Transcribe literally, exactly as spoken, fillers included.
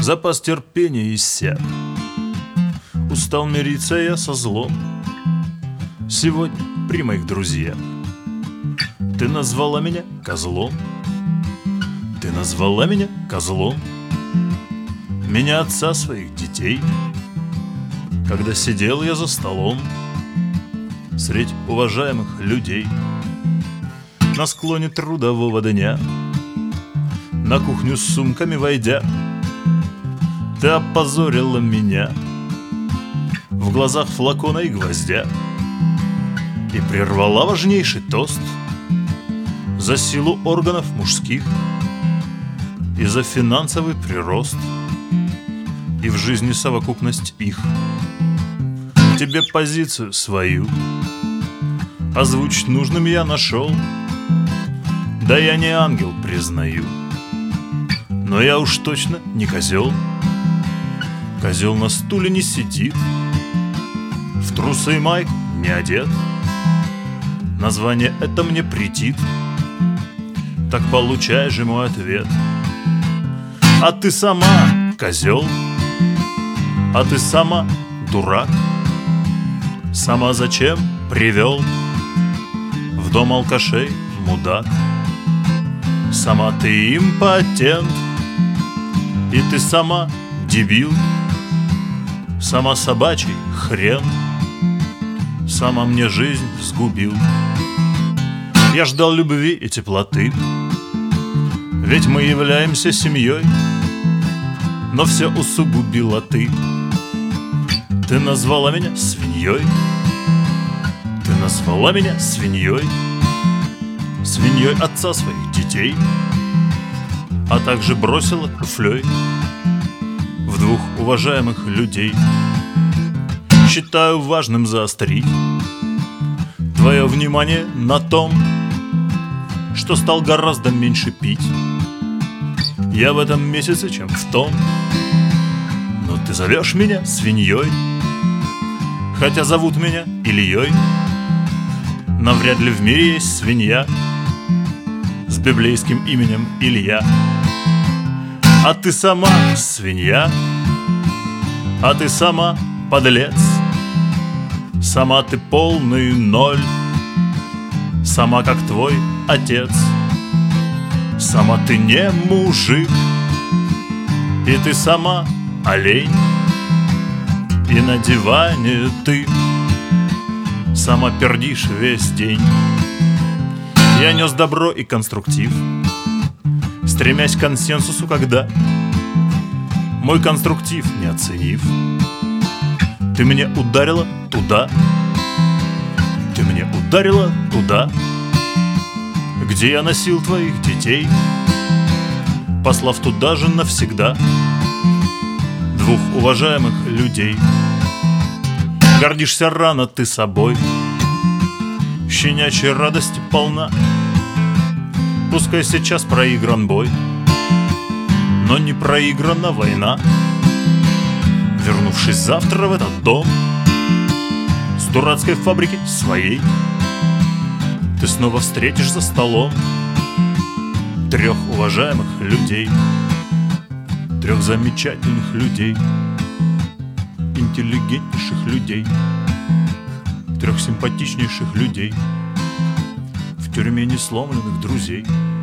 Запас терпения иссяк. Устал мириться я со злом. Сегодня при моих друзьях ты назвала меня козлом. Ты назвала меня козлом. Меня, отца своих детей, когда сидел я за столом средь уважаемых людей. На склоне трудового дня, на кухню с сумками войдя, ты опозорила меня в глазах флакона и гвоздя и прервала важнейший тост за силу органов мужских и за финансовый прирост и в жизни совокупность их. Тебе позицию свою озвучить нужным я нашел. Да я не ангел, признаю, но я уж точно не козел. Козел на стуле не сидит, в трусы и майку не одет. Название это мне претит, так получай же мой ответ. А ты сама козел, а ты сама дурак. Сама зачем привел в дом алкашей мудак? Сама ты импотент, и ты сама дебил. Сама собачий хрен, сама мне жизнь сгубил. Я ждал любви и теплоты, ведь мы являемся семьей, но все усугубила ты. Ты назвала меня свиньей. Ты назвала меня свиньей, свиньей отца своих детей, а также бросила туфлей в двух уважаемых людей. Считаю важным заострить твое внимание на том, что стал гораздо меньше пить я в этом месяце, чем в том. Но ты зовешь меня свиньей, хотя зовут меня Ильей. Но вряд ли в мире есть свинья с библейским именем Илья. А ты сама свинья, а ты сама подлец. Сама ты полный ноль, сама как твой отец. Сама ты не мужик, и ты сама олень. И на диване ты сама пердишь весь день. Я нес добро и конструктив, стремясь к консенсусу, когда мой конструктив не оценив, ты мне ударила туда. Ты мне ударила туда, где я носил твоих детей, послав туда же навсегда двух уважаемых людей. Гордишься рано ты собой, щенячьей радости полна. Пускай сейчас проигран бой, но не проиграна война. Вернувшись завтра в этот дом с дурацкой фабрики своей, ты снова встретишь за столом трех уважаемых людей, трех замечательных людей, интеллигентнейших людей, трех симпатичнейших людей, в тюрьме несломленных друзей.